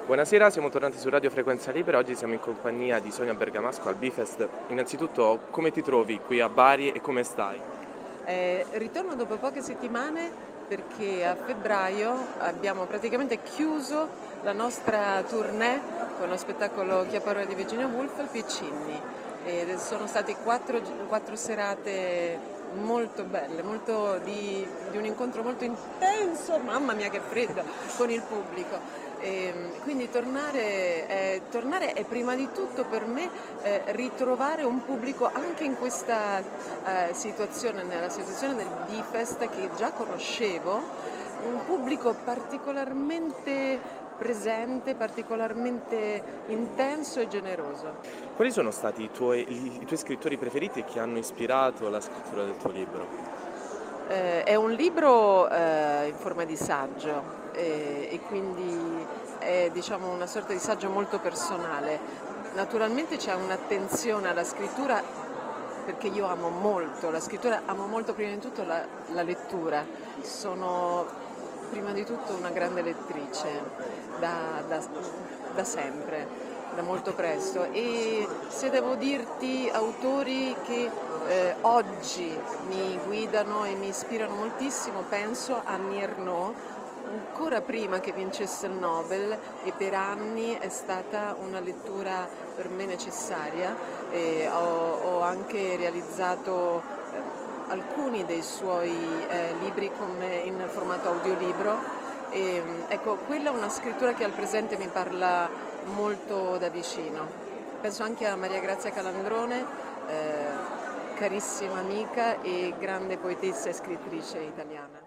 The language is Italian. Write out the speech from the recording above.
Buonasera, siamo tornati su Radio Frequenza Libera. Oggi siamo in compagnia di Sonia Bergamasco al Bifest. Innanzitutto, come ti trovi qui a Bari e come stai? Ritorno dopo poche settimane perché a febbraio abbiamo praticamente chiuso la nostra tournée con lo spettacolo Chi ha paura di Virginia Woolf al Piccinni. Sono state quattro serate molto belle, di un incontro molto intenso, mamma mia che freddo, con il pubblico. Quindi tornare è prima di tutto per me ritrovare un pubblico anche in questa situazione, nella situazione del Bifest che già conoscevo, un pubblico particolarmente presente, particolarmente intenso e generoso. Quali sono stati i tuoi scrittori preferiti e che hanno ispirato la scrittura del tuo libro? È un libro in forma di saggio e quindi è una sorta di saggio molto personale. Naturalmente c'è un'attenzione alla scrittura perché io amo molto la scrittura, amo molto prima di tutto la lettura. Sono prima di tutto una grande lettrice da sempre, da molto presto, e se devo dirti autori che oggi mi guidano e mi ispirano moltissimo, penso a Murnau, ancora prima che vincesse il Nobel, e per anni è stata una lettura per me necessaria. Ho anche realizzato alcuni dei suoi libri in formato audiolibro. Ecco, quella è una scrittura che al presente mi parla molto da vicino. Penso anche a Maria Grazia Calandrone, carissima amica e grande poetessa e scrittrice italiana.